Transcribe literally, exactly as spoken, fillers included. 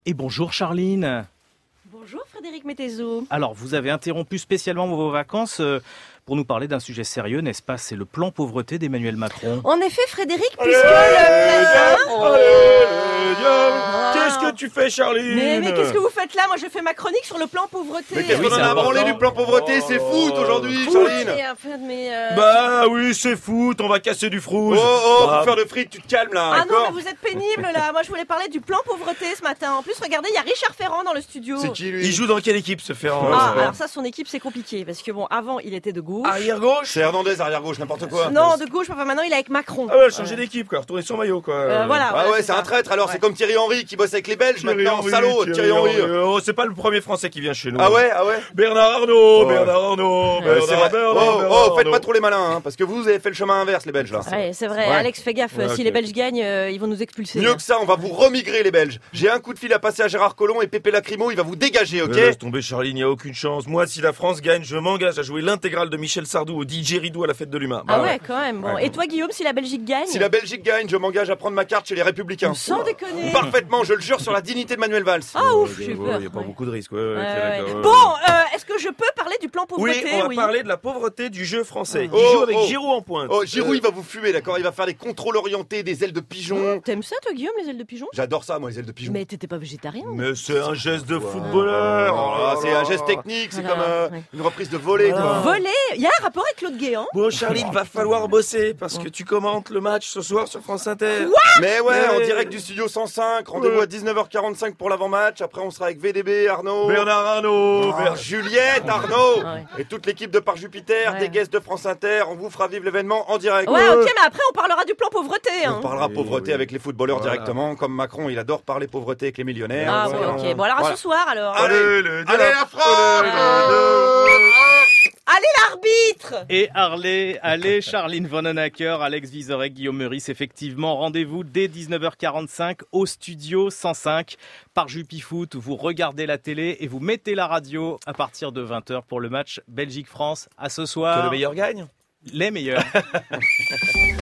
Et bonjour Charline. Bonjour Frédéric Mettezo. Alors, vous avez interrompu spécialement vos vacances euh, pour nous parler d'un sujet sérieux, n'est-ce pas? C'est le plan pauvreté d'Emmanuel Macron. En effet, Frédéric, puisque le... Qu'est-ce que tu fais, Charline? Mais, mais qu'est-ce que vous faites là? Moi, je fais ma chronique sur le plan pauvreté. Mais qu'est-ce Oui, qu'on en c'est a branlé important. du plan pauvreté? C'est foot aujourd'hui, Charline. Mais, enfin, mais, euh... Bah oui, c'est foot, on va casser du frouge. Oh oh, Bah, pour faire de fric, tu te calmes là, Ah non, d'accord? mais vous êtes pénible là. Moi, je voulais parler du plan pauvreté ce matin. En plus, regardez, il y a Richard Ferrand dans le studio. C'est qui lui? Il joue dans quelle équipe ce Ferrand? Ah, alors ça, son équipe, c'est compliqué. Parce que bon, avant, il était de gauche. Arrière gauche? C'est Hernandez, arrière gauche, n'importe quoi. Non, de gauche, enfin maintenant, il est avec Macron. Ah ouais, changer d'équipe quoi, retourner son maillot quoi. Euh, voilà. Ah voilà, ouais, c'est c'est ça. un traître alors, Ouais. c'est comme Thierry Henry qui bosse avec les Belges maintenant, salaud, Thierry Henry. Oh, c'est pas le premier Français qui vient chez nous. Ah ouais, ah ouais. Bernard Arnault, Ouais. Bernard Arnault, Ouais, Bernard, c'est vrai. Bernard, Oh, Bernard oh, faites Arnault. pas trop les malins, hein, parce que vous avez fait le chemin inverse, les Belges là. Ouais, c'est vrai. Ouais. Alex, fais gaffe. Ouais, si ok. les Belges gagnent, euh, ils vont nous expulser. Mieux que ça, on va vous remigrer les Belges. J'ai un coup de fil à passer à Gérard Collomb et Pépé Lacrymo, il va vous dégager, ok? Euh, Laisse tomber Charline, y a aucune chance. Moi, si la France gagne, je m'engage à jouer l'intégrale de Michel Sardou au D J Ridou à la fête de l'humain. Ah Bah ouais, quand même. Bon. Ouais. Et toi, Guillaume, si la Belgique gagne? Si la Belgique gagne, je m'engage à prendre ma carte chez les Républicains. Sans déconner. Parfaitement, je le jure sur la dignité de Manuel Valls. Ah ouf, Ouais, j'ai ouais, peur. y a pas Ouais. beaucoup de risques. Ouais, ouais, ok, Ouais, ouais. d'accord, ouais, Bon, ouais. euh, est-ce que je peux parler du plan Oui, pauvreté? on va parler de la pauvreté du jeu français. Oh, Il joue avec oh. Giroud en pointe. Oh, Giroud, Euh, il va vous fumer, d'accord? Il va faire des contrôles orientés, des ailes de pigeon. T'aimes ça, toi, Guillaume, les ailes de pigeon? J'adore ça, moi, les ailes de pigeon. Mais t'étais pas végétarien? Mais c'est un geste de footballeur. Oh là Ah, là c'est là un geste là. technique, c'est Voilà, comme euh, ouais. une reprise de volée, Voilà. quoi. Voler? Il y a un rapport avec Claude Guéant? Bon, Charline, va falloir bosser parce que tu commentes le match ce soir sur France Inter. Mais ouais, Mais- en direct du studio cent cinq, rendez-vous Ouais. à dix-neuf heures quarante-cinq pour l'avant-match. Après, on sera avec V D B, Arnaud. Bernard Arnault. Ah, Juliette, Arnaud Ouais. et toute l'équipe de Par Jupiter, Ouais. des guests de France Inter. On vous fera vivre l'événement en direct. Ouais, ok, mais après, on parlera du plan pauvreté, hein. On parlera Oui, pauvreté oui. avec les footballeurs Voilà. directement, comme Macron, il adore parler pauvreté avec les millionnaires. Ah, Voilà. ouais, ok. Bon, alors à Voilà. ce soir, alors. Allez, Allez, le allez la France Allez, l'arbitre! Et Harley, allez Charline Vanhoenacker, Alex Vizorek, Guillaume Meurice, effectivement, rendez-vous dès dix-neuf heures quarante-cinq au studio cent cinq par Jupifoot. Vous regardez la télé et vous mettez la radio à partir de vingt heures pour le match Belgique-France. À ce soir. Que le meilleur gagne. Les meilleurs.